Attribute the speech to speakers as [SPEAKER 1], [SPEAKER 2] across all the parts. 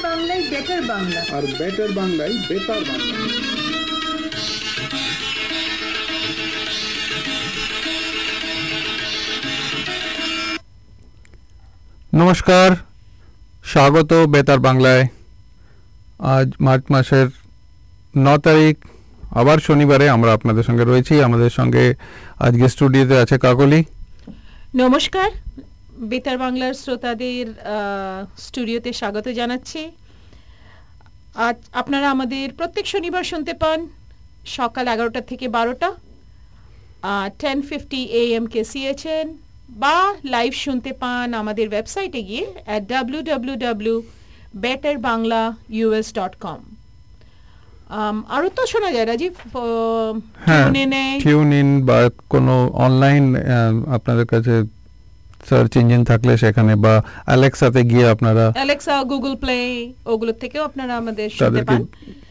[SPEAKER 1] বাংলায় বেটার বাংলা,
[SPEAKER 2] আর বেটার বাংলায় বেতার বাংলা।
[SPEAKER 3] নমস্কার, স্বাগত বেতার বাংলায়। আজ মার্চ মাসের 9 তারিখ, আবার শনিবারে আমরা আপনাদের সঙ্গে রয়েছি। আমাদের সঙ্গে আজকে স্টুডিওতে আছে কাকলি।
[SPEAKER 4] নমস্কার, বেতার বাংলার শ্রোতাদের স্টুডিওতে স্বাগত জানাচ্ছি। আজ আপনারা আমাদের প্রত্যেক শনিবার শুনতে পান সকাল 11টা থেকে 12টা 10:50 AM KCHN, বা লাইভ শুনতে পান আমাদের ওয়েবসাইটে গিয়ে www.betterbanglaus.com। আরও তো শোনা যায় রাজীব,
[SPEAKER 3] টিউন ইন বা কোনো অনলাইন আপনাদের কাছে সার্চ ইঞ্জিন থাকলে সেখানে, বা অ্যালেক্সাতে গিয়ে আপনারা,
[SPEAKER 4] অ্যালেক্সা, গুগল প্লে, ওগুলো থেকেও আপনারা আমাদের শুনতে পান।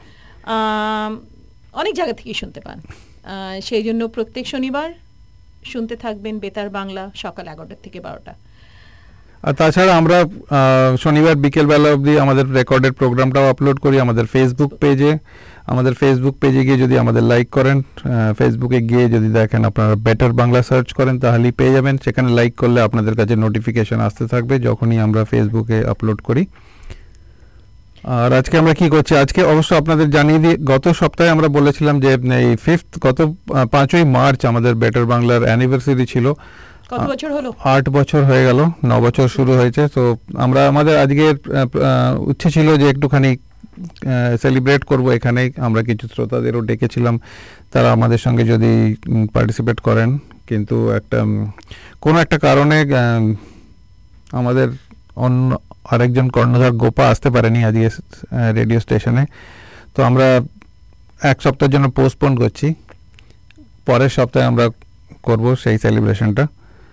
[SPEAKER 4] অনেক জায়গা থেকে শুনতে পান। সেই জন্য প্রত্যেক শনিবার শুনতে থাকবেন বেতার বাংলা সকাল 11টা থেকে 12টা।
[SPEAKER 3] আর তাছাড়া আমরা শনিবার বিকেলবেলা অবধি আমাদের রেকর্ডেড প্রোগ্রামটাও আপলোড করি আমাদের ফেসবুক পেজে। আমাদের ফেসবুক পেজে গিয়ে যদি আমাদের লাইক করেন, ফেসবুকে গিয়ে যদি দেখেন আপনারা বেটার বাংলা সার্চ করেন, তাহলেই পেয়ে যাবেন। সেখানে লাইক করলে আপনাদের কাছে নোটিফিকেশন আসতে থাকবে যখনই আমরা ফেসবুকে আপলোড করি। আর আজকে আমরা কি করছি, আজকে অবশ্য আপনাদের জানিয়ে দিই, গত সপ্তাহে আমরা বলেছিলাম যে এই গত 5ই মার্চ আমাদের বেটার বাংলার অ্যানিভার্সারি ছিল।
[SPEAKER 4] কত বছর হলো?
[SPEAKER 3] 8 বছর হয়ে গেল, 9 বছর শুরু হয়েছে। তো আমরা আমাদের আজকের ইচ্ছে ছিল যে একটুখানি সেলিব্রেট করব। এখানেই আমরা কিছু শ্রোতাদেরও ডেকেছিলাম, তারা আমাদের সঙ্গে যদি পার্টিসিপেট করেন, কিন্তু কোনো একটা কারণে আমাদের অন্য আরেকজন কর্ণধার গোপা আসতে পারেনি আজকে রেডিও স্টেশনে। তো আমরা এক সপ্তাহের জন্য পোস্টপোন করছি, পরের সপ্তাহে আমরা করব সেই সেলিব্রেশনটা।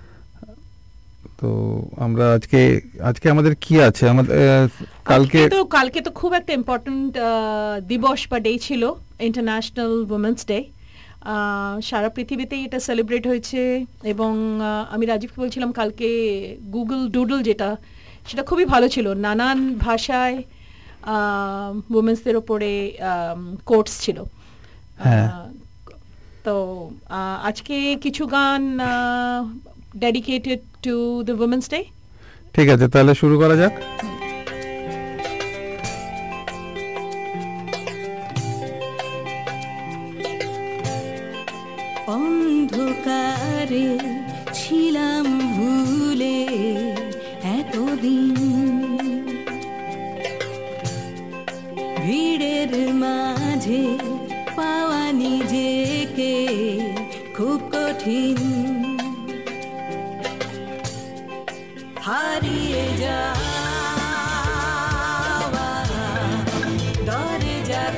[SPEAKER 3] তো আমরা আজকে আমাদের কি আছে, আমাদের
[SPEAKER 4] কালকে তো খুব একটা ইম্পর্টেন্ট দিবস বা ডে ছিল, ইন্টারন্যাশনাল উইমেন্স ডে। সারা পৃথিবীতেই এটা সেলিব্রেট হয়েছে। এবং আমি রাজীবকে বলছিলাম কালকে গুগল ডুডল সেটা খুবই ভালো ছিল। নানান ভাষায় উইমেন্সদের ওপরে কোটস ছিল। তো আজকে কিছু গান dedicated to the women's day.
[SPEAKER 3] ঠিক আছে, তাহলে শুরু করা যাক।
[SPEAKER 5] অন্ধকারে ছিলাম ভুলে এতদিন, ভিড়ের মাঝে পাওয়া নিজেকে খুব কঠিন, হারিয়ে যাওয়া দরজা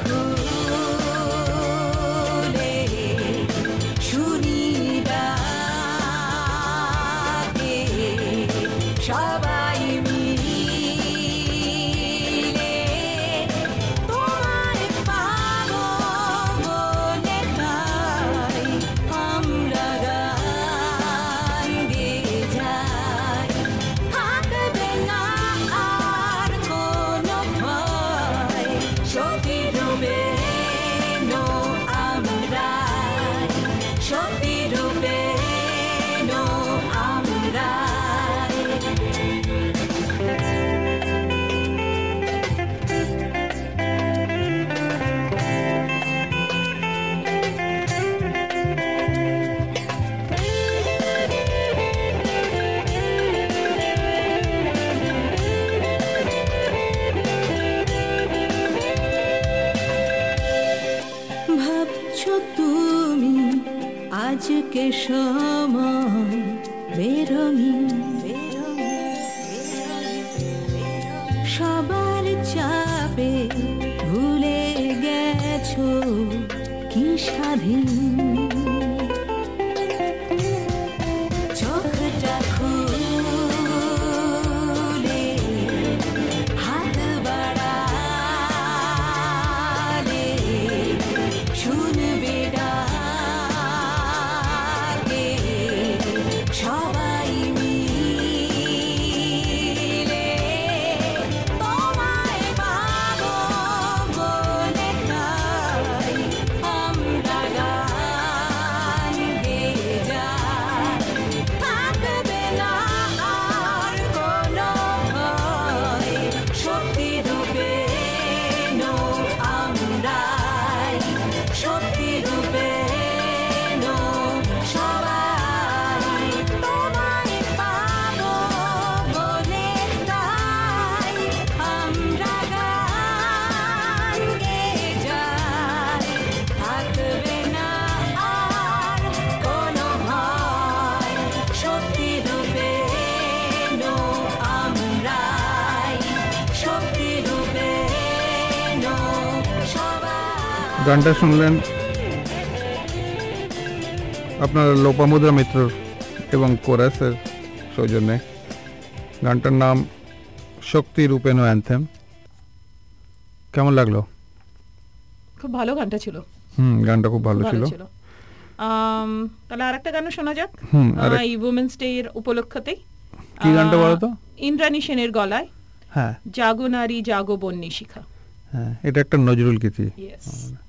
[SPEAKER 5] খুলে শুনি ডাকে সবাই মিলে, তোমায় পাবো বলে তাই আমরা গান গেয়ে যাই। থাকবে না আর কোনো ভয়, সত্যি ডুবে নো আমরা, সত্যি ডুবে নো আমরা। ভাবছো তুমি আজকে সময় বেরঙিন, সবার চাপে ভুলে গেছো কি স্বাধীন, চোখটা খুলে হাত বাড়ালে শুনবে ডাকে সবাই মিলে, তোমায়
[SPEAKER 3] গানটা শুনলেন আপনার লোপামুদ্রা মিত্র এবং কোরাসের সৌজন্যে। গানটার নাম শক্তি রূপেণ অ্যান্থেম। কেমন লাগলো?
[SPEAKER 4] খুব ভালো গানটা ছিল।
[SPEAKER 3] গানটা খুব ভালো ছিল।
[SPEAKER 4] তাহলে আরেকটা গান শোনা যাক
[SPEAKER 3] আরেক-
[SPEAKER 4] এই উইমেন্স ডে এর উপলক্ষতে।
[SPEAKER 3] কি গানটা বলো তো?
[SPEAKER 4] ইন্দ্রাণী সেনের গলায়
[SPEAKER 3] হ্যাঁ
[SPEAKER 4] জাগো নারী জাগো বন্যী শিখা।
[SPEAKER 3] হ্যাঁ, এটা একটা নজরুল গীতি।
[SPEAKER 4] Yes.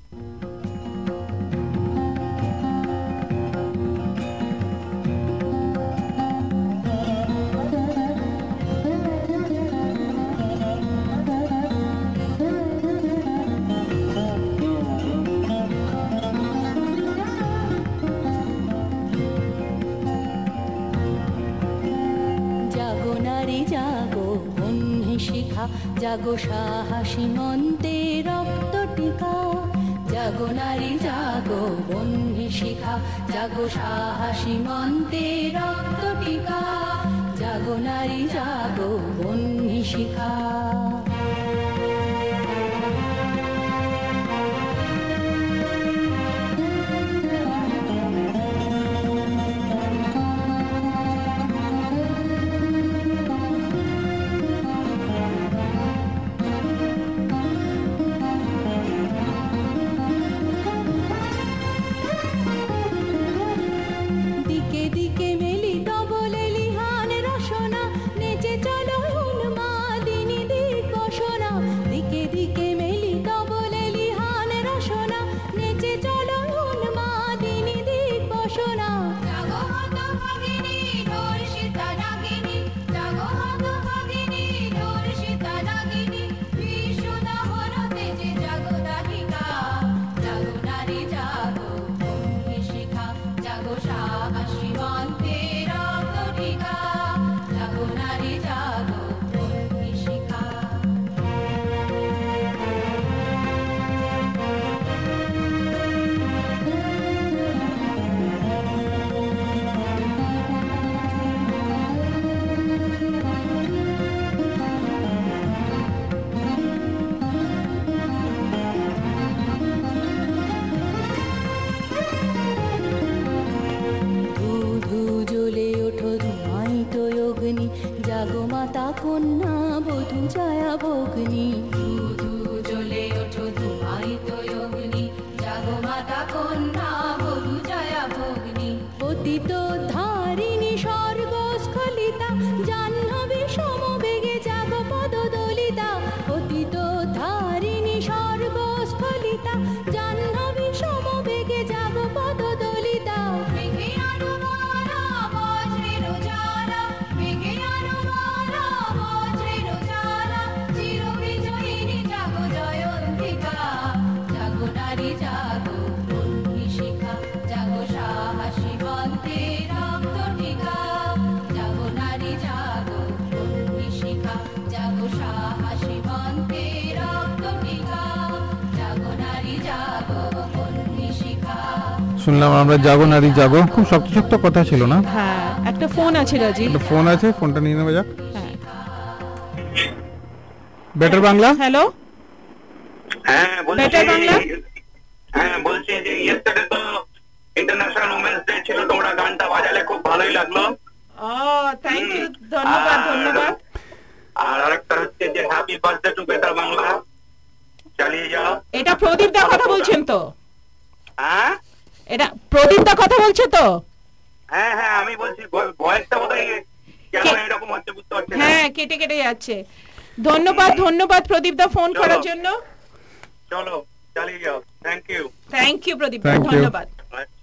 [SPEAKER 5] জাগো নারী জাগো বন্যী শিখা, জাগো সাহসী মন্তে রক্ত টিকা। জাগো নারী জাগো বন্যী শিখা, জাগো সাহসী মন্তে রক্ত টিকা। জাগো নারী জাগো বন্যী শিখা। দিকে দিকে মেলিত বলে লিহান রসনা, নেচে চলো উন্মাদিনী দিগ্বসনা। দিকে দিকে মেলিত বলে লিহান রসনা, নেচে চলো উন্মাদিনী দিগ্বসনা। জাগো হতভাগিনী ধর্ষিতা নাগিনী, জাগো হতভাগিনী ধর্ষিতা নাগিনী। বিশ্বদাহন তেজে জাগো দাহিকা, জাগো নারী জাগো বন্যী শিখা। জাগো সাহসী মন্তে রক্ত টিকা, জাগো নারী জাগো বন্যী শিখা। ধূ ধূ জ্বলে ওঠো ধুমায়িত অগ্নি, জাগো মাতা কন্যা বধূ ছায়া ভগ্নি। ধূ ধূ জ্বলে ওঠো ধুমায়িত অগ্নি, জাগো মাতা কন্যা বধূ ছায়া ভগ্নি। পতিত ধারিণী স্বর্গস্খলিতা, জাহ্নবী সমবেগে জাগো পদদলিতা। পতিত ধারিণী স্বর্গস্খলিতা, জাহ্নবী সমবেগে জাগো পদদলিতা। মেঘে আনুমালা বজ্রের জ্বালা, মেঘে আনুমালা বজ্রের জ্বালা। চিরবিজয়িনী জাগো জয়ন্তিকা, জাগো নারী জাগো বন্যী শিখা। জাগো সাহসী মন্তে রক্ত টিকা, জাগো নারী জাগো বন্যী শিখা। জাগো সাহসী মন্তে রক্ত টিকা, জাগো নারী জাগো বন্যী শিখা।
[SPEAKER 3] শুনলাম আমরা জাগো নারী জাগো, খুব শক্ত শক্ত কথা ছিল না?
[SPEAKER 4] হ্যাঁ, একটা ফোন আছে রাজীব।
[SPEAKER 3] একটা ফোন আছে, ফোনটা নিয়ে নেওয়া যাক।
[SPEAKER 4] হ্যাঁ,
[SPEAKER 3] বেটার বাংলা।
[SPEAKER 4] হ্যালো,
[SPEAKER 1] হ্যাঁ বলছি,
[SPEAKER 4] বেটার বাংলা।
[SPEAKER 1] হ্যাঁ বলছি যে ইয়েস্টারডে তো ইন্টারন্যাশনাল উমেন্স ডে ছিল, তোমরা গানটা বাজালে খুব ভালোই লাগলো।
[SPEAKER 4] থ্যাংক ইউ, ধন্যবাদ ধন্যবাদ।
[SPEAKER 1] আর আরেকটা হচ্ছে যে happy birthday to better Bangla, চালিয়ে যাও।
[SPEAKER 4] এটা প্রদীপ দা কথা বলছেন তো?
[SPEAKER 1] হ্যাঁ
[SPEAKER 4] এটা প্রদীপ দা কথা বলছে তো?
[SPEAKER 1] হ্যাঁ হ্যাঁ আমি বলছি, ভয়েসটা বোধহয় কেন এরকম হচ্ছে বুঝতে পারছি না।
[SPEAKER 4] হ্যাঁ, কেটে কেটে যাচ্ছে। ধন্যবাদ ধন্যবাদ প্রদীপ দা ফোন
[SPEAKER 1] চলো।
[SPEAKER 4] করার জন্য।
[SPEAKER 1] চলো চালিয়ে যাও। Thank you.
[SPEAKER 4] Thank you Pradip দা,
[SPEAKER 3] Thank you.
[SPEAKER 4] ধন্যবাদ।
[SPEAKER 1] আচ্ছা,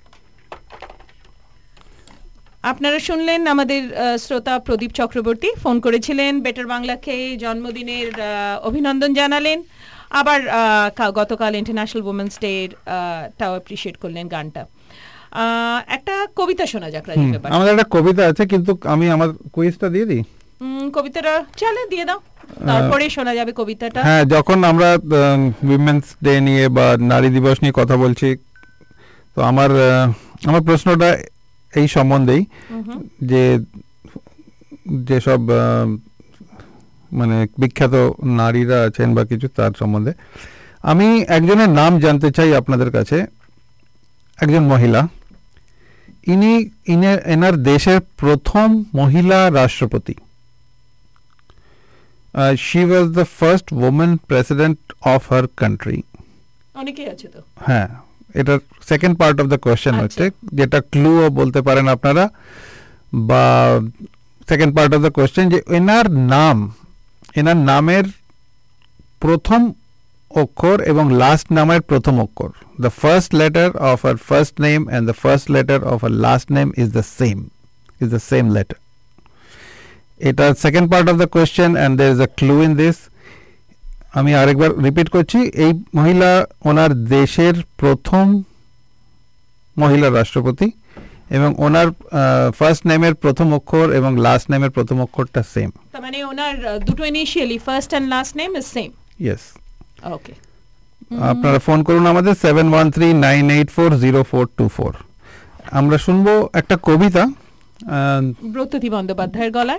[SPEAKER 4] আপনারা শুনলেন আমাদের শ্রোতা প্রদীপ চক্রবর্তী ফোন করেছিলেন, বেটার বাংলাকে জন্মদিনের অভিনন্দন জানালেন। আবার গতকাল ইন্টারন্যাশনাল উইমেন্স ডে টাও অ্যাপ্রিশিয়েট করলেন গানটা। একটা কবিতা শোনা যাক রাজীব ব্যাপার।
[SPEAKER 3] আমাদের একটা কবিতা আছে, কিন্তু আমি আমার কুইজটা দিয়ে দিই।
[SPEAKER 4] কবিতাটা চলে দিয়ে দাও, তারপরে শোনা যাবে কবিতাটা।
[SPEAKER 3] হ্যাঁ, যখন আমরা উইমেন্স ডে নিয়ে বা নারী দিবস নিয়ে কথা বলছি, তো আমার প্রশ্নটা এই সম্বন্ধেই যে যেসব মানে বিখ্যাত নারীরা আছেন বা কিছু তার সম্বন্ধে। আমি একজনের নাম জানতে চাই আপনাদের কাছে, একজন মহিলা, এনার দেশের প্রথম মহিলা রাষ্ট্রপতি। She was the first women president of her country.
[SPEAKER 4] অনেকেই আছে তো।
[SPEAKER 3] হ্যাঁ, এটা second part of the question হচ্ছে, যেটা ক্লুও বলতে পারেন আপনারা, বা second part of the question, যে এনার নামের প্রথম অক্ষর এবং লাস্ট নামের প্রথম অক্ষর, the first letter of her first name and the first letter of her last name is the same letter. এটা second part of the question and there is a clue in this. আমি আরেকবার repeat করছি, এই মহিলা ওনার দেশের প্রথম মহিলা রাষ্ট্রপতি এবং ওনার ফার্স্ট নেমের প্রথম অক্ষর এবং লাস্ট নেমের প্রথম অক্ষরটা সেম।
[SPEAKER 4] তার মানে ওনার দুটো initially first and last name is same.
[SPEAKER 3] Yes.
[SPEAKER 4] Okay,
[SPEAKER 3] আপনারা ফোন করুন আমাদের 7139840424। আমরা শুনবো একটা কবিতা
[SPEAKER 4] ব্রততী বন্দ্যোপাধ্যায়ের গলায়।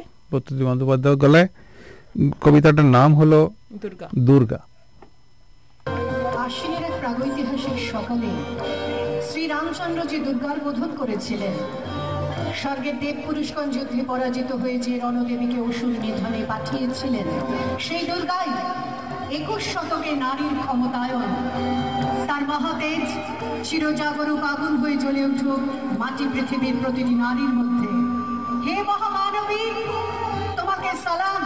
[SPEAKER 3] কবিতাটার নাম হলো দুর্গা।
[SPEAKER 6] আশ্বিনের এক প্রাগৈতিহাসিক সকালে শ্রীরামচন্দ্র যে দুর্গার বোধন করেছিলেন, স্বর্গের দেব পুরুষগণ যুদ্ধে পরাজিত হয়ে যে রণদেবীকে অসুর নিধনে পাঠিয়েছিলেন, সেই দুর্গাই 21 শতকে নারীর ক্ষমতায়ন, তার মহাতেজ চিরজাগরুক আগুন হয়ে জ্বলে উঠুক মাটি পৃথিবীর প্রতিটি নারীর মধ্যে। হে মহামানবী, তোমাকে সালাম।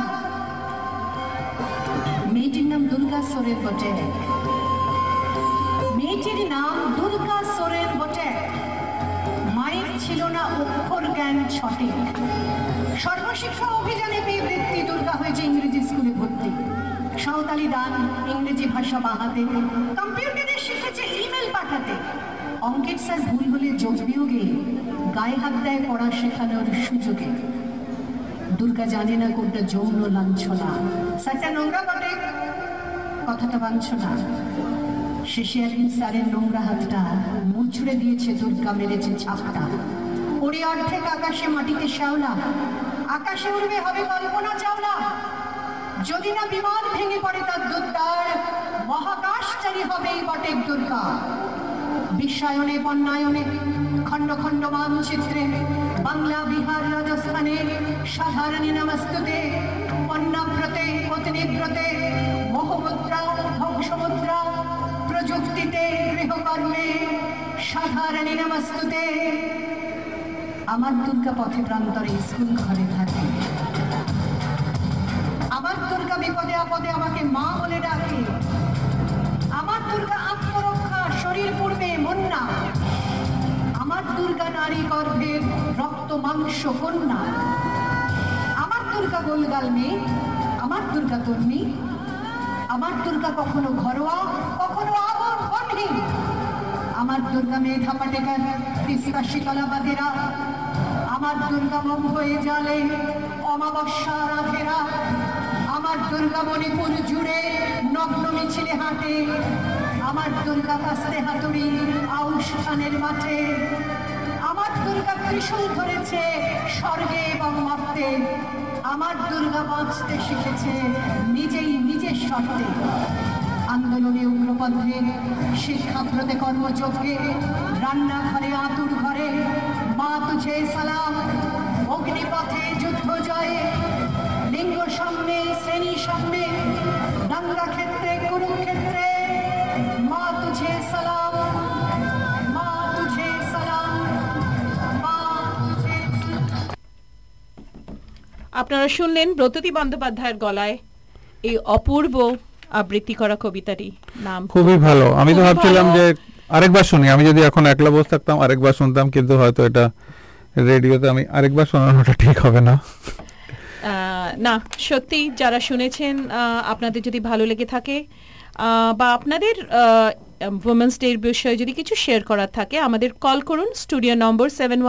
[SPEAKER 6] মেয়েটির নাম দুর্গা সোরেন বটে, মেয়েটির নাম দুর্গা সোরেন বটে। মায়ের ছিল না অক্ষর জ্ঞান সঠিক, সর্বশিক্ষা অভিযানে পেয়ে বৃত্তি দুর্গা হয়েছে ইংরেজি স্কুলে ভর্তি। সাঁওতালি দান, ইংরেজি ভাষা বাহাতে, কম্পিউটারে শিখেছে ইমেল পাঠাতে। অঙ্কের স্যার ভুল হলে যোগ বিয়োগে গায়ে হাত দেয় পড়া শেখানোর সুযোগে। দুর্গা জানে না কোনটা যৌন লাঞ্ছনা, স্যারটা নোংরা বটে, কথাটা বাঞ্ছনা। শেষে একদিন স্যারের নোংরা হাতটা মুচড়ে দিয়েছে দুর্গা, মেরেছে ছাপটা। ওরে অর্ধেক আকাশে মাটিতে শ্যাওলা, আকাশে উড়বে হবে কল্পনা চাওলা। যদি না বিমান ভেঙে পড়ে তার দুর্দার, মহাকাশচারী হবে বটে দুর্গা। বিশ্বায়নে বন্যায়নে খণ্ড খণ্ড মানচিত্রে, বাংলা বিহার রাজস্থানে সাধারণী নমস্তুতে। পণ্যব্রতে পত্নীব্রতে মোহমুদ্রা ধ্বংসমুদ্রা, প্রযুক্তিতে গৃহকর্মে সাধারণী নমস্তুতে। আমার দুর্গা পথে প্রান্তরে স্কুল ঘরে থাকে, আমার দুর্গা বিপদে আপদে আমাকে মা বলে ডাকে। আমার দুর্গা আত্মরক্ষা, শরীর পূর্বে মন না। আমার দুর্গা নারী গর্ভের রক্ত মাংস কন্যা। আমার দুর্গা গোলগাল মেয়ে, আমার দুর্গা তন্নি। আমার দুর্গা কখনো ঘরোয়া, কখনো আগুন কঠিন। আমার দুর্গা মেধা পাটেকার, তিস্তা শীতলা বাদেরা। আমার দুর্গা মুখ হয়ে জালে অমাবস্যা রাধেরা। আমার দুর্গা মণিপুর জুড়ে নগ্ন মিছিলে হাঁটে। আমার দুর্গা কাস্তে হাতুড়ি আউশ খানের মাঠে। আমার দুর্গা ত্রিশূল ধরেছে স্বর্গে এবং মর্তে। আমার দুর্গা বাঁচতে শিখেছে নিজেই নিজের শর্তে। আন্দোলনে উগ্রপন্থে, শিক্ষাব্রতে কর্মযজ্ঞে, রান্নাঘরে আতুর ঘরে মা তুঝে সালাম। অগ্নিপথে যুদ্ধ জয়ে, লিঙ্গ সামনে শ্রেণী সামনে, দাঙ্গা ক্ষেত্রে কুরুক্ষেত্রে মা তুঝে সালাম, মা তুঝে সালাম, মা তুঝে।
[SPEAKER 4] আপনারা শুনলেন ব্রততী বন্দ্যোপাধ্যায়ের গলায় এই অপূর্ব আবৃত্তি করা কবিতাটি। নাম
[SPEAKER 3] খুবই ভালো। আমি তো ভাবছিলাম যে আরেকবার শুনি, আমি যদি এখন একলা বসে থাকতাম আরেকবার শুনতাম, কিন্তু হয়তো এটা রেডিওতে আমি আরেকবার শোনানোটা ঠিক হবে না।
[SPEAKER 4] না, সত্যি যারা শুনেছেন, আপনাদের যদি ভালো লেগে থাকে বা আপনাদের উইমেন্স ডে এর বিষয়ে যদি কিছু শেয়ার করার থাকে, আমাদের কল করুন। Studio number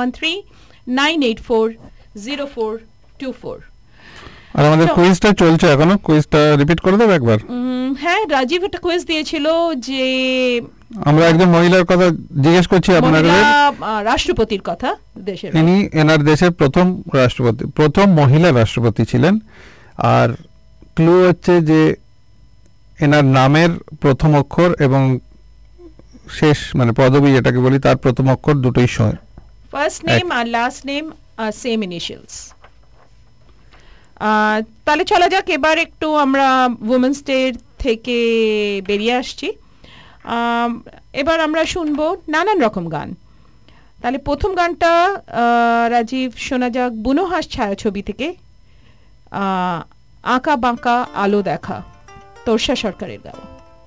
[SPEAKER 4] 7139840424।
[SPEAKER 3] আর আমাদের কুইজটা চলছে এখনো, কুইজটা রিপিট করে দেব একবার।
[SPEAKER 4] হ্যাঁ, রাজীব একটা কুইজ দিয়েছিল যে
[SPEAKER 3] আমরা একজন মহিলার কথা জিজ্ঞেস করছি আপনাদের,
[SPEAKER 4] রাষ্ট্রপতির কথা। দেশের
[SPEAKER 3] ইনি এনার দেশের প্রথম রাষ্ট্রপতি, প্রথম মহিলা রাষ্ট্রপতি ছিলেন। আর ক্লু হচ্ছে যে এনার নামের প্রথম অক্ষর এবং শেষ মানে পদবী যেটাকে বলি তার প্রথম অক্ষর দুটোই
[SPEAKER 4] ফার্স্ট নেম আর লাস্ট নেম আর সেম ইনিশিয়ালস। তাহলে চলা যাক, এবার একটু আমরা উমেন্স ডে থেকে বেরিয়ে আসছি, এবার আমরা শুনবো নানান রকম গান। তাহলে প্রথম গানটা রাজীব শোনা যাক বুনোহাস ছায়াছবি থেকে আঁকা বাঁকা আলো দেখা, তোরসা সরকারের গাওয়া।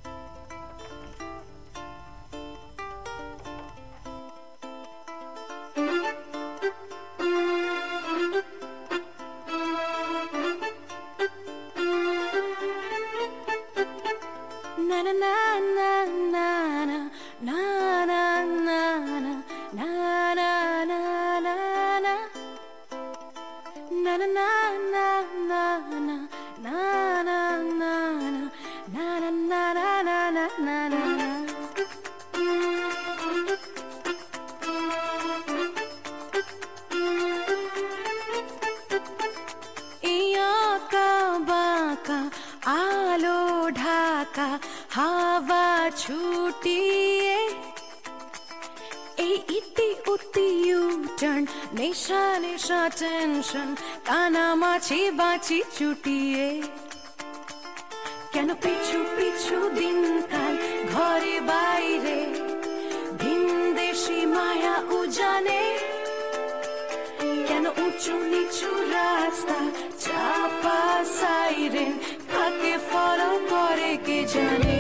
[SPEAKER 5] আলো ঢাকা হাওয়া ছুটিয়ে এই ইতি উতি ইউটার্ন নেশা নেশা টেনশন কানামাছি বাঁচি ছুটিয়ে কেন পিছু পিছু দিনকাল ঘরে বাইরে ভিনদেশি মায়া উজানে কেন উঁচু নিচু রাস্তা চাপা সাইরেন কাকে ফলো করে কে জানে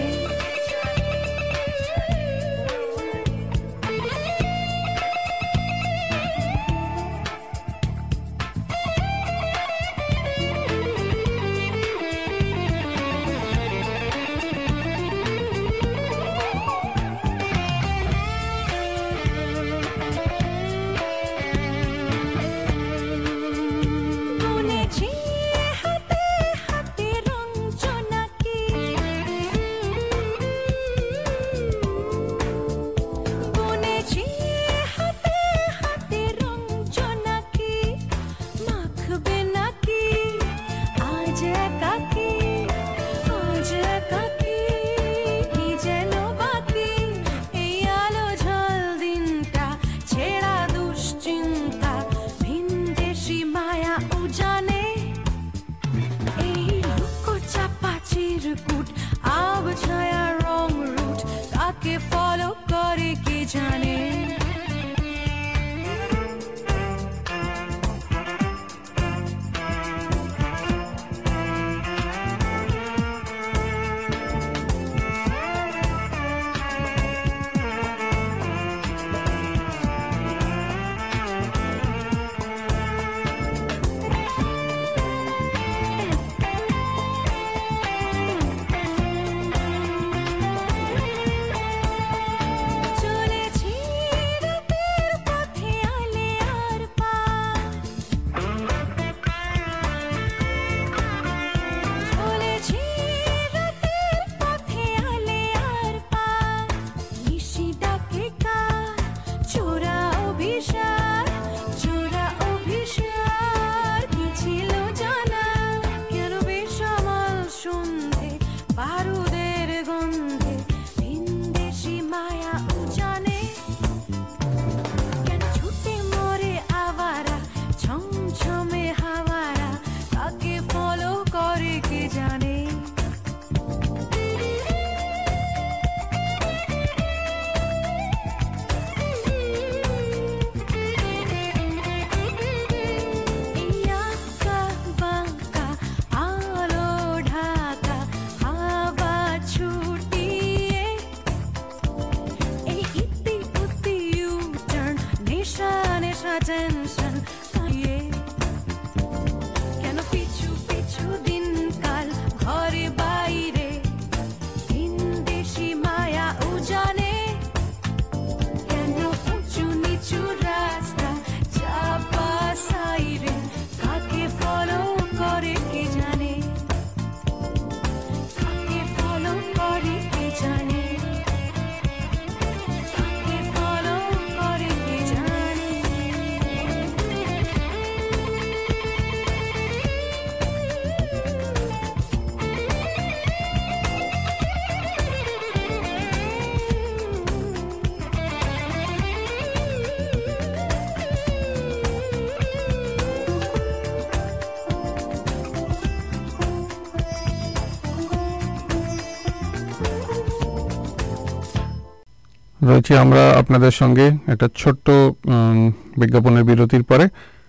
[SPEAKER 3] রয়েছি আমরা আপনাদের সঙ্গে একটা ছোট্ট বিজ্ঞাপনের বিরতির পরে।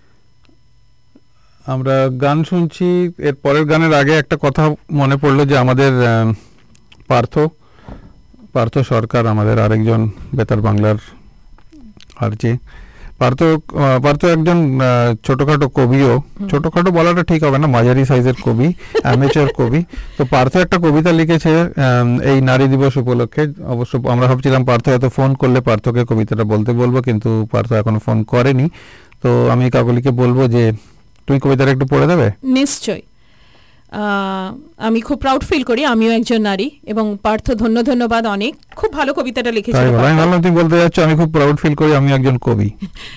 [SPEAKER 3] আমরা গান শুনছি, এর পরের গানের আগে একটা কথা মনে পড়লো যে আমাদের পার্থ সরকার, আমাদের আরেকজন বেতার বাংলার আরজে, পার্থ একজন ছোটখাটো কবিও, ছোটখাটো বলাটা ঠিক হবে না, মাঝারি সাইজের কবি, অ্যামেচার কবি। তো পার্থ একটা কবিতা লিখেছে এই নারী দিবস উপলক্ষে। অবশ্য আমরা ভাবছিলাম পার্থ এত ফোন করলে পার্থকে কবিতাটা বলতে বলবো, কিন্তু পার্থ এখনো ফোন করেনি। তো আমি কাকলিকে বলবো যে তুমি কবিতাটা একটু পড়ে দেবে।
[SPEAKER 4] নিশ্চয়, আমি খুব প্রাউড ফিল করি, আমিও একজন নারী। এবং পার্থ ধন্যবাদ, অনেক খুব ভালো কবিতাটা লিখেছিল।
[SPEAKER 3] আমি ভাবলাম তুমি বলতে যাচ্ছ আমি খুব প্রাউড ফিল করি, আমি একজন কবি।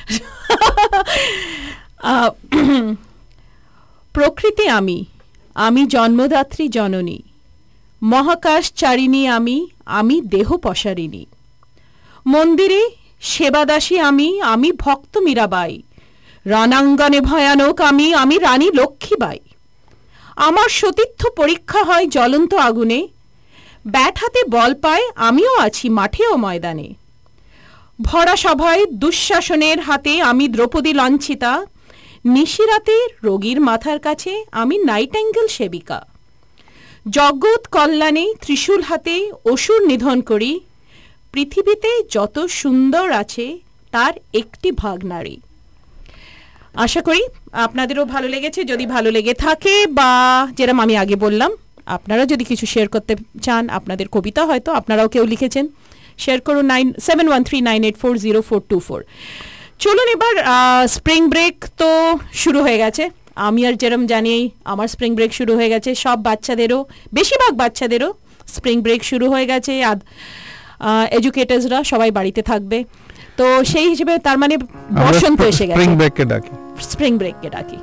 [SPEAKER 4] প্রকৃতি আমি জন্মদাত্রী জননী, মহাকাশ চারিণী আমি দেহ পসারিণী, মন্দিরে সেবাদাসী আমি ভক্ত মীরাবাই, রণাঙ্গনে ভয়ানক আমি রানী লক্ষ্মীবাই। আমার সতীর্থ পরীক্ষা হয় জ্বলন্ত আগুনে, ব্যাট হাতে বল পায় আমিও আছি মাঠে ও ময়দানে। ভরা সভায় দুঃশাসনের হাতে আমি দ্রৌপদী লাঞ্ছিতা, নিশিরাতে রোগীর মাথার কাছে আমি নাইটেঙ্গেল সেবিকা। জগৎ কল্যাণে ত্রিশূল হাতে অসুর নিধন করি, পৃথিবীতে যত সুন্দর আছে তার একটি ভাগ নারী। আশা করি আপনাদেরও ভালো লেগেছে। যদি ভালো লেগে থাকে, বা যেরকম আমি আগে বললাম, আপনারা যদি কিছু শেয়ার করতে চান, আপনাদের কবিতা হয়তো আপনারাও কেউ লিখেছেন, শেয়ার করুন 971398404424। চলুন এবার স্প্রিং ব্রেক তো শুরু হয়ে গেছে। আমি আর যেরকম জানি আমার স্প্রিং ব্রেক শুরু হয়ে গেছে, সব বাচ্চাদেরও, বেশিরভাগ বাচ্চাদেরও স্প্রিং ব্রেক শুরু হয়ে গেছে। এডুকেটার্সরা সবাই বাড়িতে থাকবে, তো সেই হিসেবে তার মানে বসন্ত এসে গেছে। স্প্রিং ব্রেককে ডাকি।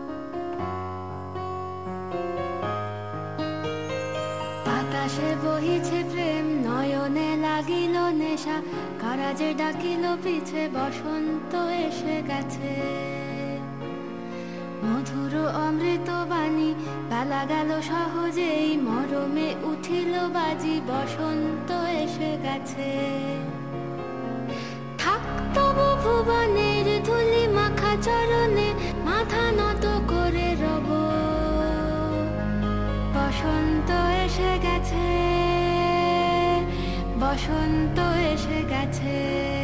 [SPEAKER 5] বাতাসে বহিছে প্রেম, নয়নে লাগিল নেশা, কারাজে ডাকিল পিছে বসন্ত এসে গেছে। মধুর অমৃত বাণী বেলা গেল সহজেই, মরমে উঠিল বাজি, বসন্ত এসে গেছে। তবু ভুবনের ধুলি মাখা চরণে মাথা নত করে রব, বসন্ত এসে গেছে, বসন্ত এসে গেছে।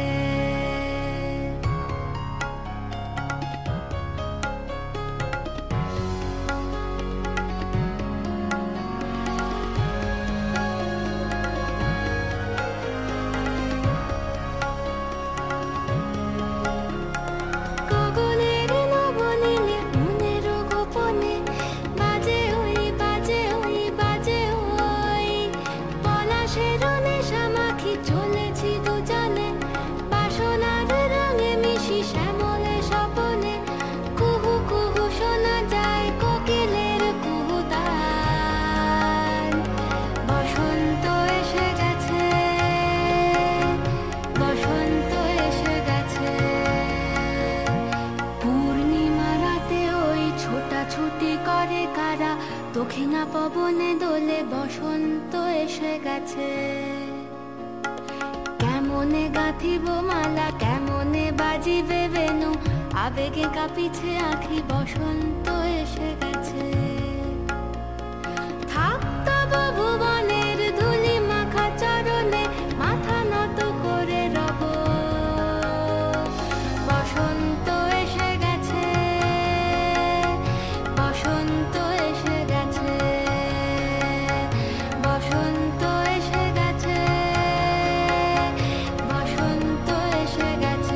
[SPEAKER 5] দক্ষিণা পবনে দোলে, বসন্ত এসে গেছে। কেমনে গাঁথিব মালা, কেমনে বাজিবে বেনু, আবেগে কাঁপিছে আঁখি, বসন্ত এসে গেছে। থাক তব ভুবনের ধুলি মাখা চরণে মাথা নত করে রব, বসন্ত এসে গেছে, বসন্ত এসে গেছে, বসন্ত এসে গেছে, বসন্ত এসে গেছে।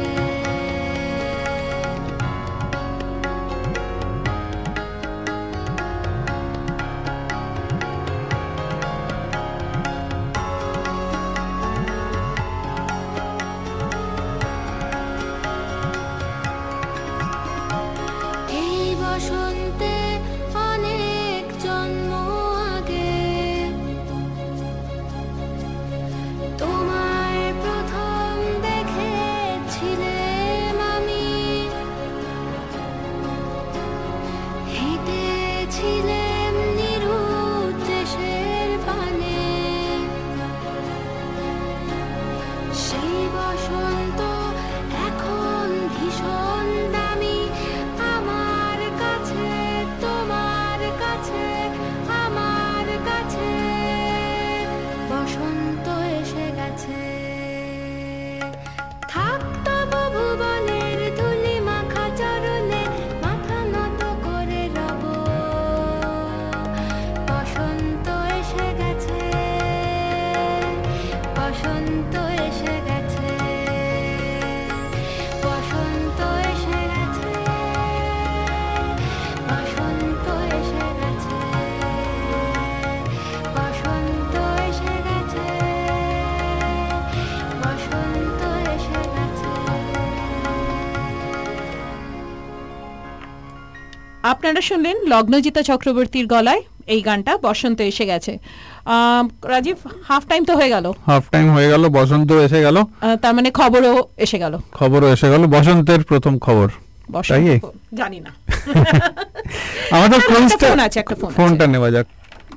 [SPEAKER 4] আপনারা শুনলেন লগ্নজিতা চক্রবর্তীর গলায় এই গানটা বসন্ত এসে গেছে। রাজীব, হাফ টাইম তো হয়ে গেল,
[SPEAKER 3] হাফ টাইম হয়ে গেল, বসন্ত এসে গেল,
[SPEAKER 4] তার মানে খবরও এসে গেল,
[SPEAKER 3] খবরও এসে গেল, বসন্তের প্রথম খবর।
[SPEAKER 4] জানি না,
[SPEAKER 3] আমাদের
[SPEAKER 4] ফোন আছে, একটা
[SPEAKER 3] ফোনটা নেওয়া যাক।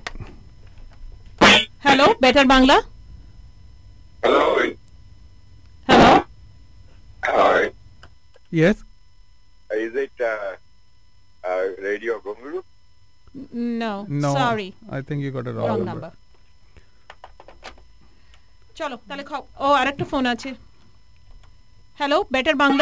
[SPEAKER 4] Hello, better Bangla.
[SPEAKER 1] Hello,
[SPEAKER 4] hello,
[SPEAKER 1] hi,
[SPEAKER 3] yes,
[SPEAKER 1] is it radio ঘুঙরু?
[SPEAKER 4] No,
[SPEAKER 3] no,
[SPEAKER 4] sorry,
[SPEAKER 3] I think you got a
[SPEAKER 4] wrong
[SPEAKER 3] wrong
[SPEAKER 4] number. চলো তাহলে ও আরেকটা ফোন আছে। Hello, better Bangla.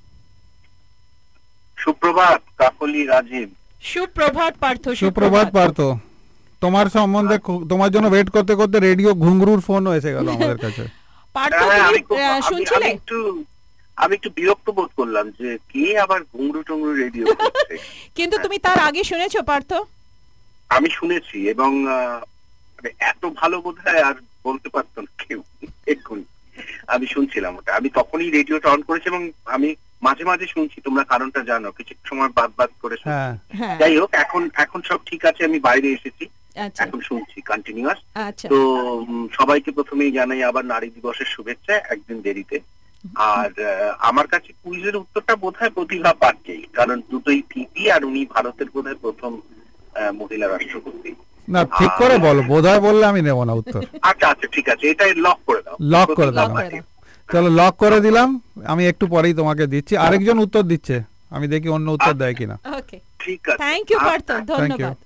[SPEAKER 1] সুপ্রভাত কাকলি, রাজীব।
[SPEAKER 4] সুপ্রভাত পার্থ।
[SPEAKER 3] সুপ্রভাত পার্থ, তোমার সম্বন্ধে তোমার জন্য ওয়েট করতে করতে রেডিও ঘুঙরুর ফোনও এসে গেল আমাদের কাছে।
[SPEAKER 4] পার্থ, শুনছিলে?
[SPEAKER 1] আমি একটু বিরক্ত বোধ করলাম যে কে আবার ঘুঙরু টুঙরু রেডিও করছে।
[SPEAKER 4] কিন্তু তুমি তার আগে শুনেছো পার্থ?
[SPEAKER 1] আমি শুনেছি, এবং এত ভালো বোধহয় আর বলতে পারতো না কেউ। এক্ষুনি আমি শুনছিলাম ওটা, আমি তখনই রেডিওটা অন করেছি, এবং আমি মাঝে মাঝে শুনছি, তোমরা কারণটা জানো, কিছু সময় বাদ করে শুনছি। যাই হোক, এখন সব ঠিক আছে, আমি বাইরে এসেছি, এখন শুনছি কন্টিনিউয়াস। তো সবাইকে প্রথমেই জানাই আবার নারী দিবসের শুভেচ্ছা, একদিন দেরিতে। আর আমার কাছে কুইজের উত্তরটা বোধহয় প্রতিভা পাটকেই, কারণ দুটোই পিপি, আর উনি ভারতের বোধহয় প্রথম মহিলা রাষ্ট্রপতি।
[SPEAKER 3] না, ঠিক করে বলো, বোধহয় বললে আমি নেব না উত্তর।
[SPEAKER 1] আচ্ছা ঠিক আছে, এটা লক করে দাও।
[SPEAKER 3] লক করে দাও, চলো লক করে দিলাম। আমি একটু পরেই তোমাকে দিচ্ছি, আরেকজন উত্তর দিচ্ছে, আমি দেখি অন্য উত্তর দেয় কিনা।
[SPEAKER 4] ওকে,
[SPEAKER 1] ঠিক আছে,
[SPEAKER 4] থ্যাংক ইউ পার্থ, ধন্যবাদ।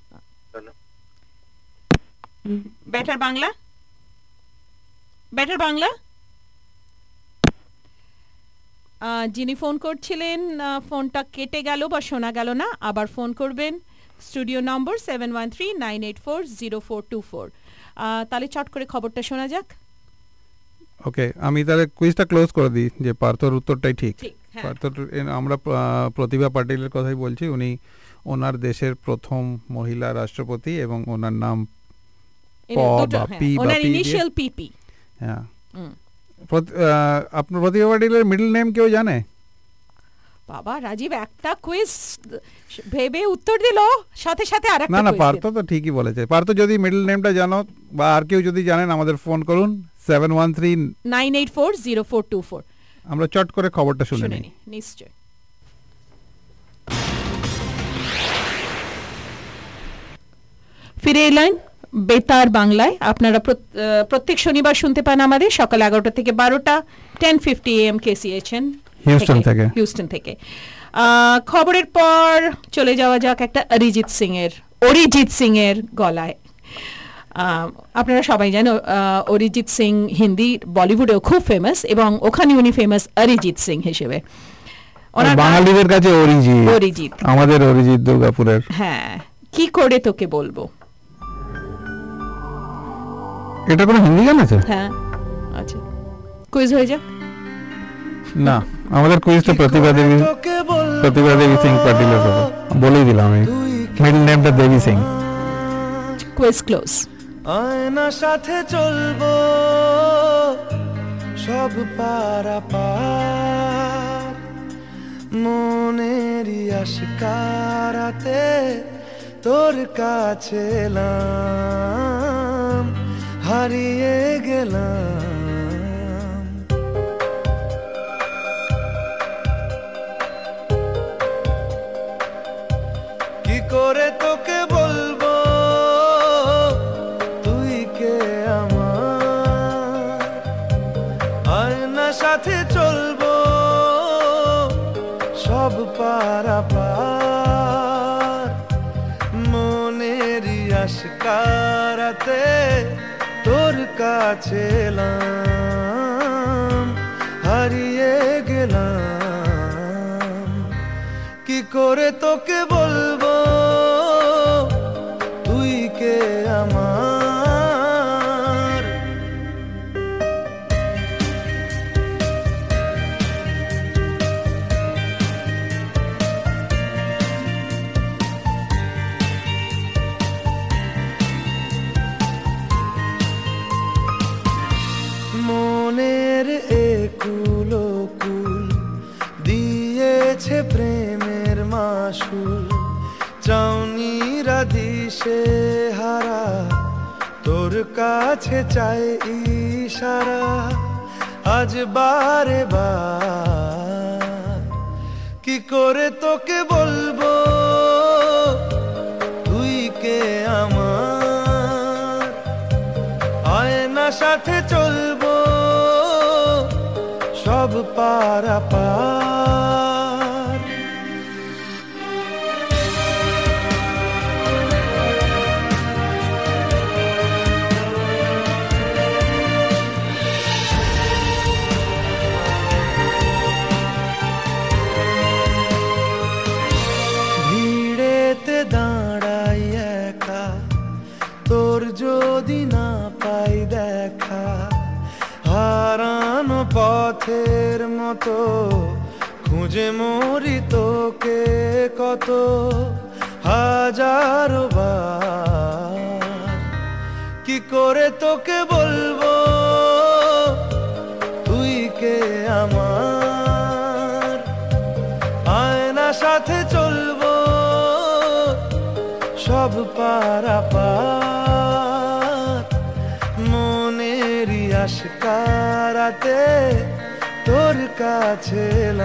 [SPEAKER 4] Better Bangla, better Bangla. যিনি ফোন করছিলেন, ফোনটা কেটে গেল বা শোনা গেল না, আবার ফোন করবেন। Studio number 7139840424। তাহলে চট করে খবরটা শোনা যাক।
[SPEAKER 3] ওকে, আমি তাহলে কুইজটা ক্লোজ করে দিই যে পার্থর উত্তরটাই ঠিক।
[SPEAKER 4] হ্যাঁ।
[SPEAKER 3] পার্থর, আমরা প্রতিভা পাটিলের কথাই বলছি। উনি ওনার দেশের প্রথম মহিলা রাষ্ট্রপতি, এবং ওনার নাম
[SPEAKER 4] ওনার ইনিশিয়াল পিপি।
[SPEAKER 3] হ্যাঁ, আপনার প্রতিভা পাটিলের মিডল নেম কেউ জানে?
[SPEAKER 4] বাবা, রাজীব একটা কুইজ ভেবে উত্তর দিল, সাথে সাথে আরেকটা।
[SPEAKER 3] না, পার্থ তো ঠিকই বলেছে। পার্থ, যদি মিডল নেমটা জানো বা আর কেউ যদি জানেন, আমাদের ফোন করুন
[SPEAKER 4] 7139840424।
[SPEAKER 3] আমরা চট করে খবরটা শুনে নিই।
[SPEAKER 4] নিশ্চয়। ফিরে এলেন বেতার বাংলায়। আপনারা প্রত্যেক শনিবার শুনতে পান আমাদের সকাল 11টা থেকে 12টা, 10:50 AM KCHN হিউস্টন থেকে। খবরের পর চলে যাওয়া যাক একটা অরিজিৎ সিং এর গলায়। আপনারা সবাই জানেন অরিজিৎ সিং হিন্দি বলিউডেও খুব ফেমাস, এবং ওখানে উনি ফেমাস অরিজিৎ সিং হিসেবে।
[SPEAKER 3] বাঙালিদের কাছে অরিজিৎ, আমাদের অরিজিৎ দুর্গাপুরের।
[SPEAKER 4] হ্যাঁ, কি করে তোকে বলবো,
[SPEAKER 3] এটা কোনো হিন্দি গান আছে?
[SPEAKER 4] হ্যাঁ আচ্ছা, কুইজ হয়ে যাক।
[SPEAKER 3] না, আমাদের কুইজটা প্রতিভা দেবী সিং পাটিলের হবে, বলেই দিলাম আমি। মিডল নেমটা দেবী সিং।
[SPEAKER 4] Quiz close.
[SPEAKER 7] আয়না সাথে চলবো সব পারাপার, মনেরই আশকারাতে তোর কাছে এলাম, হারিয়ে গেলাম। কি করে তোকে বলবো তুই কে আমার, আয়না সাথে চলবো সব পারাপার, মনেরই আশকারাতে তোর কাছে এলাম, হারিয়ে গেলাম। কি করে তোকে বলবো তুই কে আমার। মনের একুলো কুল দিয়েছে প্রেমের মাসুল, চাউনিরা দিশে হারা তোর কাছে চাই ইশারা আজ বারে বার কি করে তোকে বলবো তুই কে আমার আয়না সাথে চলবো সব পারাপার ভিড়েতে দাঁড়াই একা তোর যদি না পাই দেখা হারানো পথের মতো খুঁজে মরি তোকে কত হাজারো বার কি করে তোকে বলবো তুই কে আমার আয়না সাথে চলবো সব পারাপার মনেরই আশকারাতে তোর কাছে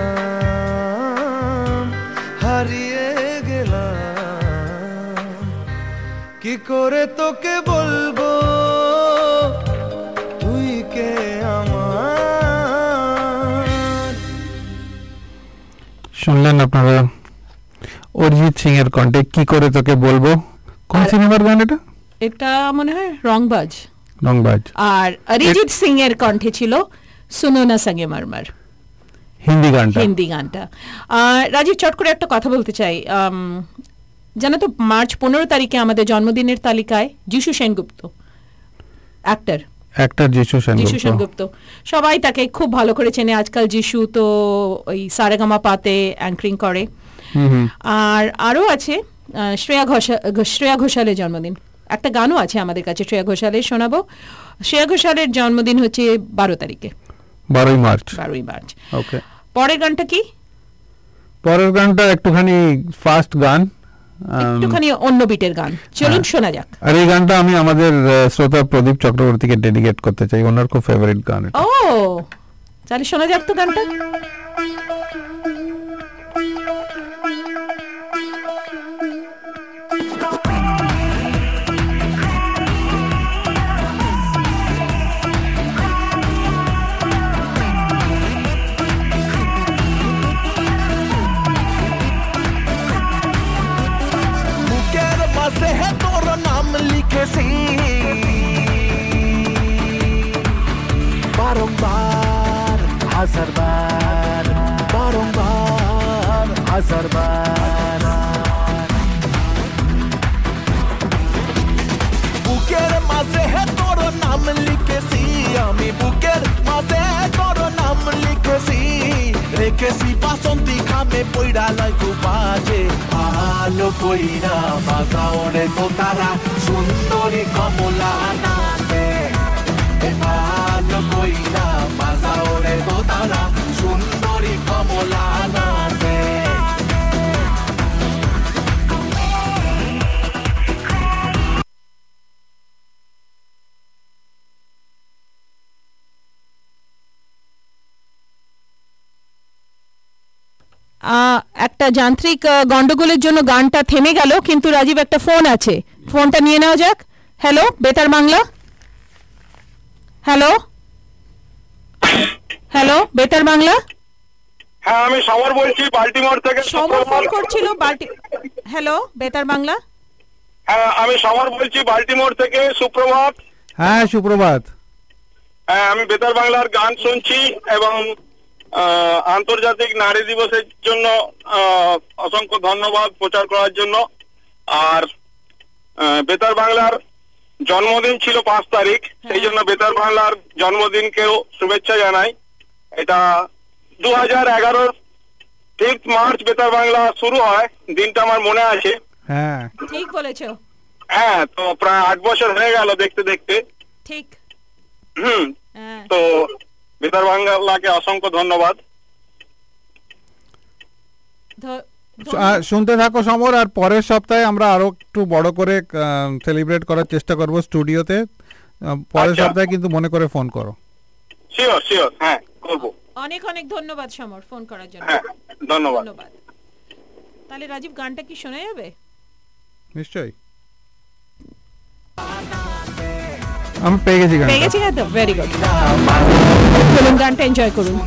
[SPEAKER 7] এলাম হারিয়ে গেলাম কি করে তোকে বলবো তুই কে আমার।
[SPEAKER 3] শুনলেন আপনারা অরিজিৎ সিং এর কণ্ঠে কি করে তোকে বলবো। কোন সিনেমার গান এটা?
[SPEAKER 4] এটা মনে হয় রংবাজ।
[SPEAKER 3] রংবাজ।
[SPEAKER 4] আর অরিজিৎ সিং এর কণ্ঠে ছিল সুনো না সঙ্গে মারমার,
[SPEAKER 3] হিন্দি গানটা।
[SPEAKER 4] হিন্দি গানটা। রাজীব, চট করে একটা কথা বলতে চাই। জানো তো মার্চ 15 তারিখে আমাদের জন্মদিনের তালিকায় যিশু সেনগুপ্ত, অ্যাক্টর যিশু সেনগুপ্ত, সবাই তাকে খুব ভালো করে চেনে। আজকাল যিশু তো ওই সারেগামা পাতে অ্যাঙ্করিং করে। আর আরও আছে শ্রেয়া ঘোষালের জন্মদিন, একটা গানও আছে আমাদের কাছে শ্রেয়া ঘোষালের, শোনাবো। শ্রেয়া ঘোষালের জন্মদিন হচ্ছে 12 তারিখে, 12ই মার্চ।
[SPEAKER 3] ওকে,
[SPEAKER 4] পরের গানটা কি?
[SPEAKER 3] পরের গানটা একটুখানি ফাস্ট গান,
[SPEAKER 4] একটুখানি অন্য বিটের গান, চলুন শোনা যাক।
[SPEAKER 3] আর এই গানটা আমি আমাদের শ্রোতা প্রদীপ চক্রবর্তীকে ডেডিকেট করতে চাই, ওনার খুব ফেভারিট গান।
[SPEAKER 4] ও, তাহলে শোনা যাক তো গানটা।
[SPEAKER 8] से है तोर नाम लिखे सी बारंबार हजार बार, बारंबार हजार बार বুকের মাঝে হে তোর নাম লিখেছি আমি, বুকের মাঝে তোর নাম লিখেছি, রেখেছি বাসন্তী খামে পইড়া লাগু বাজে ভালো কইরা বাজাও রে তোতারা সুন্দরী কমলা নাচে, ভালো কইরা বাজাও রে তোতারা সুন্দরী কমলা নাচে।
[SPEAKER 4] একটা যান্ত্রিক গন্ডগোলের জন্য গানটা থেমে গেল, কিন্তু রাজীব একটা ফোন আছে, ফোনটা নিয়ে নেওয়া যাক। হ্যালো, বেতার বাংলা। হ্যালো, হ্যালো, বেতার বাংলা।
[SPEAKER 1] হ্যাঁ, আমি সমর বলছি বাল্টিমোর থেকে।
[SPEAKER 4] সমর ফোন করছিল হ্যালো, বেতার বাংলা।
[SPEAKER 1] হ্যাঁ, আমি সমর বলছি বাল্টিমোর থেকে। সুপ্রভাত।
[SPEAKER 3] হ্যাঁ, সুপ্রভাত।
[SPEAKER 1] হ্যাঁ, আমি বেতার বাংলার গান শুনছি এবং আন্তর্জাতিক নারী দিবসের জন্য অসংখ্য ধন্যবাদ প্রচার করার জন্য। আর বেতার বাংলার জন্মদিন ছিল 5 তারিখ, সেই জন্য বেতার বাংলার জন্মদিনকেও শুভেচ্ছা জানাই। এটা 2011 5 মার্চ বেতার বাংলা শুরু হয়, দিনটা আমার মনে আছে।
[SPEAKER 3] হ্যাঁ,
[SPEAKER 4] ঠিক বলেছো।
[SPEAKER 1] হ্যাঁ, তো প্রায় 8 বছর হয়ে গেল দেখতে দেখতে।
[SPEAKER 4] ঠিক।
[SPEAKER 1] তো বেতার বাংলাকে অসংখ্য ধন্যবাদ।
[SPEAKER 3] শুনতে থাকো সমর, আর পরের সপ্তাহে আমরা আরো একটু বড় করে সেলিব্রেট করার চেষ্টা করব স্টুডিওতে। পরের সপ্তাহে কিন্তু মনে করে ফোন করো।
[SPEAKER 1] শিওর শিওর, হ্যাঁ করব।
[SPEAKER 4] অনেক অনেক ধন্যবাদ সমর ফোন করার জন্য।
[SPEAKER 1] হ্যাঁ ধন্যবাদ।
[SPEAKER 4] তাহলে রাজীব, গানটা কি শোনা যাবে?
[SPEAKER 3] নিশ্চয়ই, আমি পেয়ে গেছি গানটা।
[SPEAKER 4] পেয়ে গেছি গানটা, ভেরি গুড। চলুন গানটা এনজয় করুন।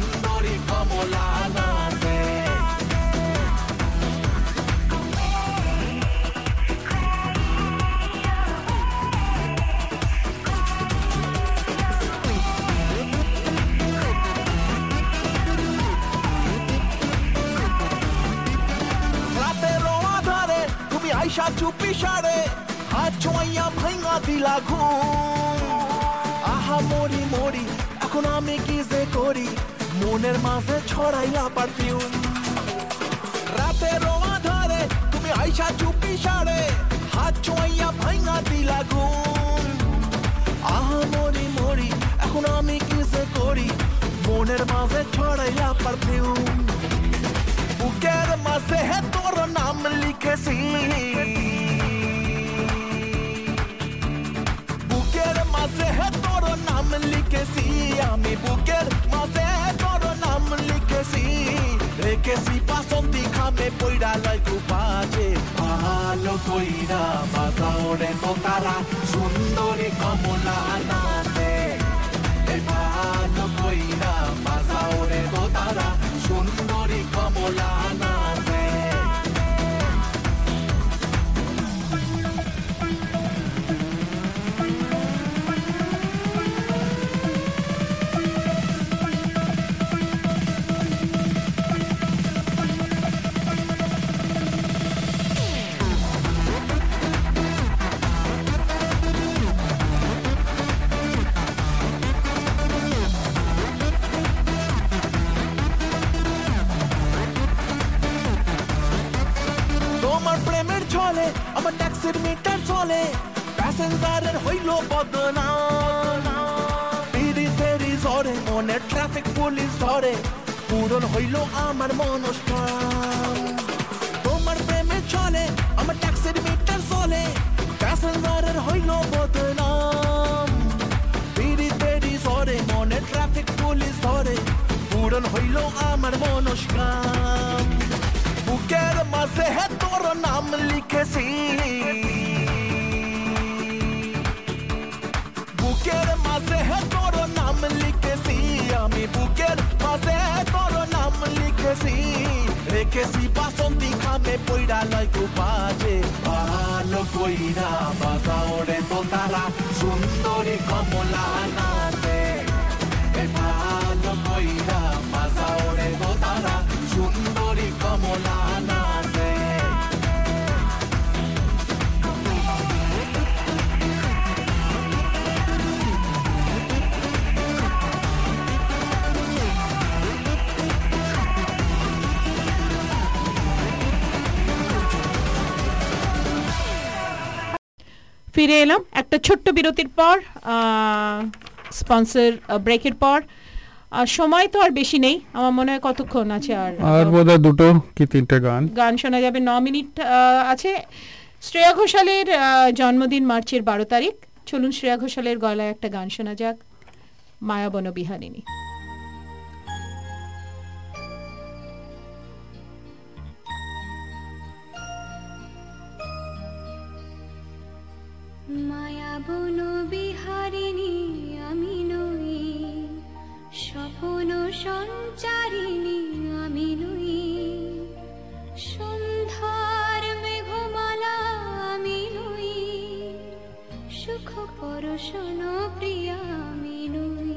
[SPEAKER 8] আইসা চুপি সারে হাত ছোঁয়া ভাঙা দিলা ঘুম। আহা মরি মরি এখন আমি কি যে করি, মনের মাঝে ছড়াইলা পারফিউম। রাতে রোয়া ধরে তুমি আইসা চুপি সারে হাত ছোঁয়া ভাঙা দিলা ঘুম। আহা মরি মরি এখন আমি কি যে করি, মনের মাঝে ছড়াইলা পারফিউম। বুকের মাঝে হে তোর নাম লিখেছি, বুকের মাঝে হে তোর নাম লিখেছি, আমি বুকের মাঝে তোর নাম লিখেছি। রেখেছি বাসন্তী খামে পইরা লয় কুপাজে, ভালো কইরা বাজাও রে তো তারা সুন্দরী কমলা নাচে। ভালো কইরা বাজাও রে তো তারা সুন্দরী কমলা নাচে। তোমার প্রেমের ছলে আমার ট্যাক্সির মিটার চলে, প্যাসেঞ্জারের হইল বদনাম। পিড়িতেরি ঝরে মনে ট্রাফিক পুলিশ ধরে, পূরণ হইল আমার মনস্কাম। তোমার প্রেমের ছলে আমার ট্যাক্সির মিটার চলে, প্যাসেঞ্জারের হইল বদনাম। পিড়িতেরি ঝরে মনে ট্রাফিক পুলিশ ধরে, পূরণ হইল আমার মনস্কাম। বুকের মাঝে হে তোর নাম লিখেছি, বুকের মাঝে হে তোর নাম লিখেছি, আমি বুকের মাঝে তোর নাম লিখেছি। রেখেছি বাসন্তী খামে পইরা লয় কুপাজে, ভালো কইরা বাজাও রে তো তারা সুন্দরী কমলা নাচে। ভালো কইরা বাজাও রে তো তারা সুন্দরী কমলা নাচে।
[SPEAKER 4] ফিরে এলাম একটা ছোট্ট বিরতির পর, স্পন্সর ব্রেকের পর। সময় তো আর বেশি নেই, আমার মনে হয় কতক্ষণ আছে আর
[SPEAKER 3] বোধহয় দুটো কি তিনটে গান
[SPEAKER 4] শোনা যাবে। 9 মিনিট আছে। শ্রেয়া ঘোষালের জন্মদিন মার্চের 12 তারিখ। চলুন শ্রেয়া ঘোষালের গলায় একটা গান শোনা যাক, মায়াবন বিহারিণী।
[SPEAKER 5] মায়াবন বিহারিণী আমি নই, স্বপ্ন সঞ্চারিণী আমি নই, সন্ধ্যার মেঘমালা আমি নই, সুখ পরশন প্রিয়া আমি নই।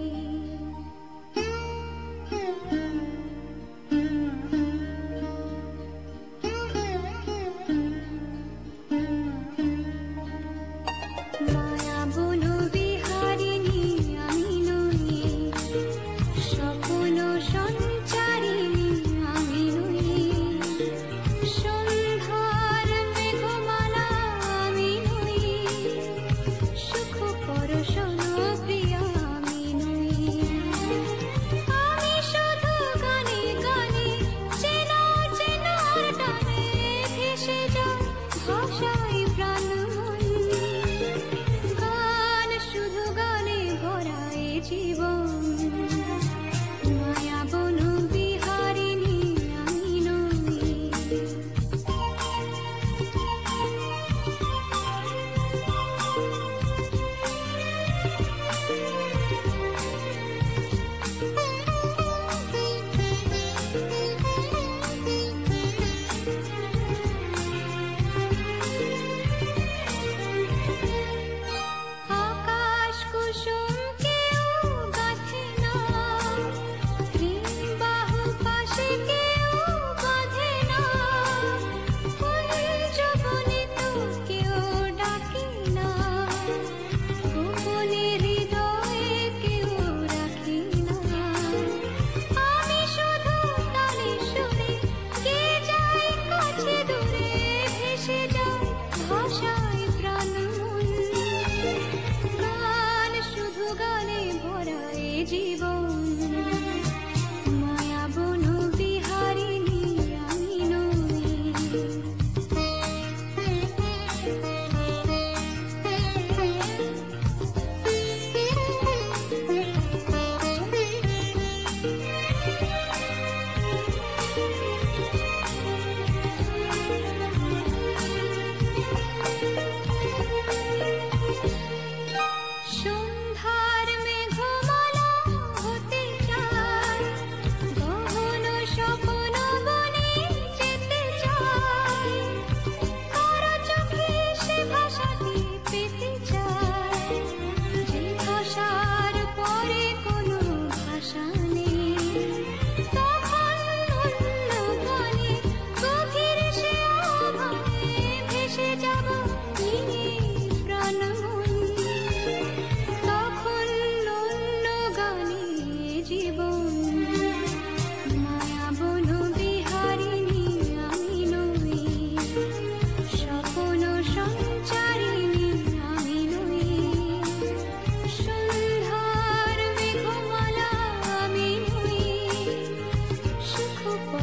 [SPEAKER 5] মায়াবন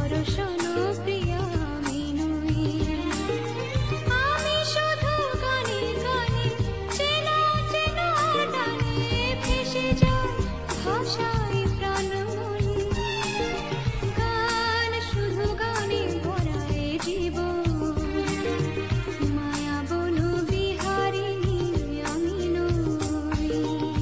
[SPEAKER 5] ধরো শোনো প্রিয়া আমি নই, আমি শুধু গানে গানে চেনা চেনা টানে ভেসে যাই ভাষায় প্রাণময়ী, গান শুধু গানে ভরায় জীবন, মায়া বনু বিহারিণী আমি নই।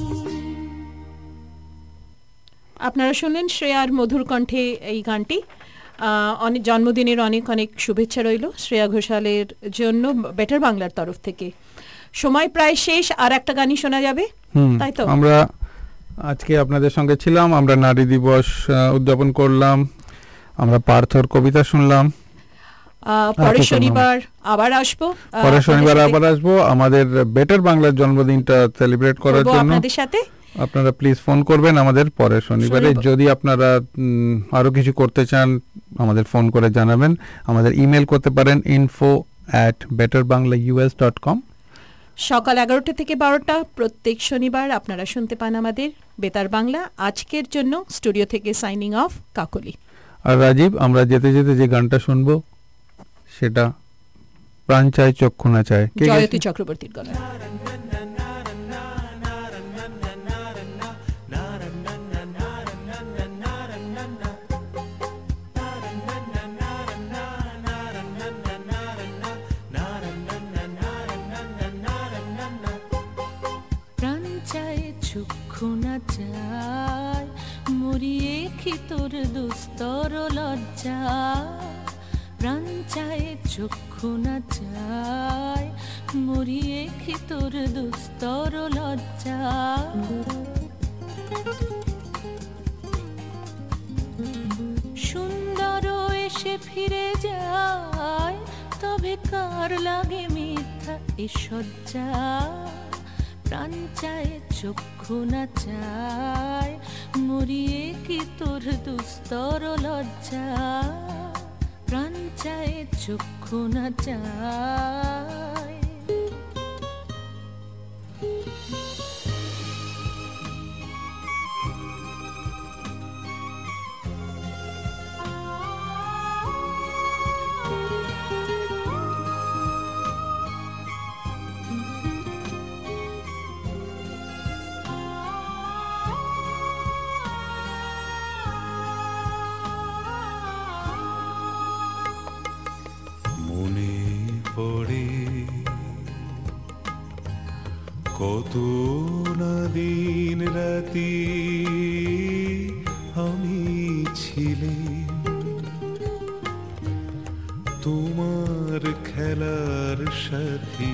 [SPEAKER 4] আপনারা শুনলেন শ্রেয়ার মধুর কণ্ঠে এই গানটি। অনেক জন্মদিনের অনেক অনেক শুভেচ্ছা রইল শ্রেয়া ঘোষালের জন্য বেটার বাংলার তরফ থেকে। সময় প্রায় শেষ, আর একটা গানই শোনা যাবে, তাই তো?
[SPEAKER 3] আমরা আজকে আপনাদের সঙ্গে ছিলাম, আমরা নারী দিবস উদযাপন করলাম, আমরা পার্থর কবিতা শুনলাম।
[SPEAKER 4] পরের শনিবার আবার আসবো,
[SPEAKER 3] আমাদের বেটার বাংলার জন্মদিনটা সেলিব্রেট করার জন্য
[SPEAKER 4] আপনাদের সাথে।
[SPEAKER 3] আপনারা প্লিজ ফোন করবেন আমাদের পরের শনিবারে। যদি আপনারা আরো কিছু করতে চান আমাদের ফোন করে জানাবেন। আমাদের ইমেল করতে পারেন info@betterbanglaus.com।
[SPEAKER 4] সকাল 11টা থেকে 12টা প্রত্যেক শনিবার আপনারা শুনতে পান আমাদের বেতার বাংলা। আজকের জন্য স্টুডিও থেকে সাইনিং অফ, কাকলি
[SPEAKER 3] আর রাজীব। আমরা যেতে যেতে যে গানটা শুনবো সেটা প্রাণ চায় চক্ষু না চায়,
[SPEAKER 4] জয়তী চক্রবর্তীর গলায়।
[SPEAKER 5] প্রাণ চায় চক্ষু না চায়, মরিয়ে কি তোর দুস্তর লজ্জা, প্রাণ চায় চক্ষু না চায়, মরিয়ে কি তোর দুস্তর লজ্জা। সুন্দর এসে ফিরে যায়, তবে কার লাগে মিথ্যা এ সজ্জা, প্রাণ চায় চক্ষু না চায়, মরিয়ে কি তোর দুস্তর লজ্জা, প্রাণ চায় চক্ষু না চায়।
[SPEAKER 9] কত না দিন রাতি আমি ছিলাম তোমার খেলার সাথী,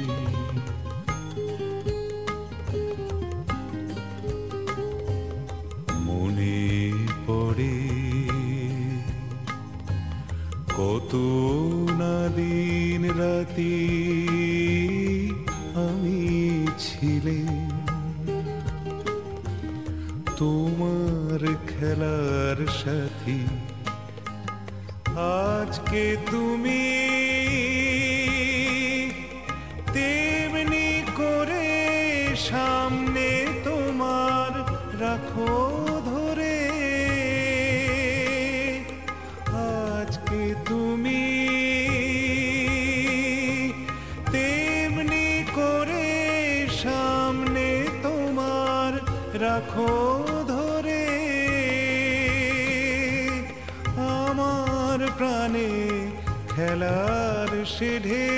[SPEAKER 9] মনে পড়ে কত না দিন রাতি আমি ছিলাম তোমার খেলার সাথী। আজকে তুমি তেমনি করে সামনে তোমার রাখো ধরে, আজকে তুমি তেমনি করে সামনে তোমার রাখো ধরে, আমার প্রাণে খেলার সে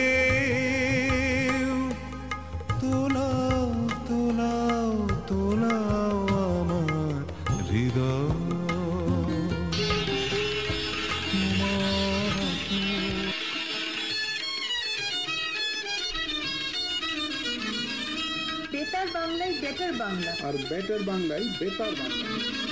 [SPEAKER 9] ঢেউ তোলাও তোলাও তোলাও আমার হৃদয়।
[SPEAKER 6] বেতার বাংলায় বেটার বাংলা,
[SPEAKER 2] আর বেটার বাংলায় বেতার বাংলা।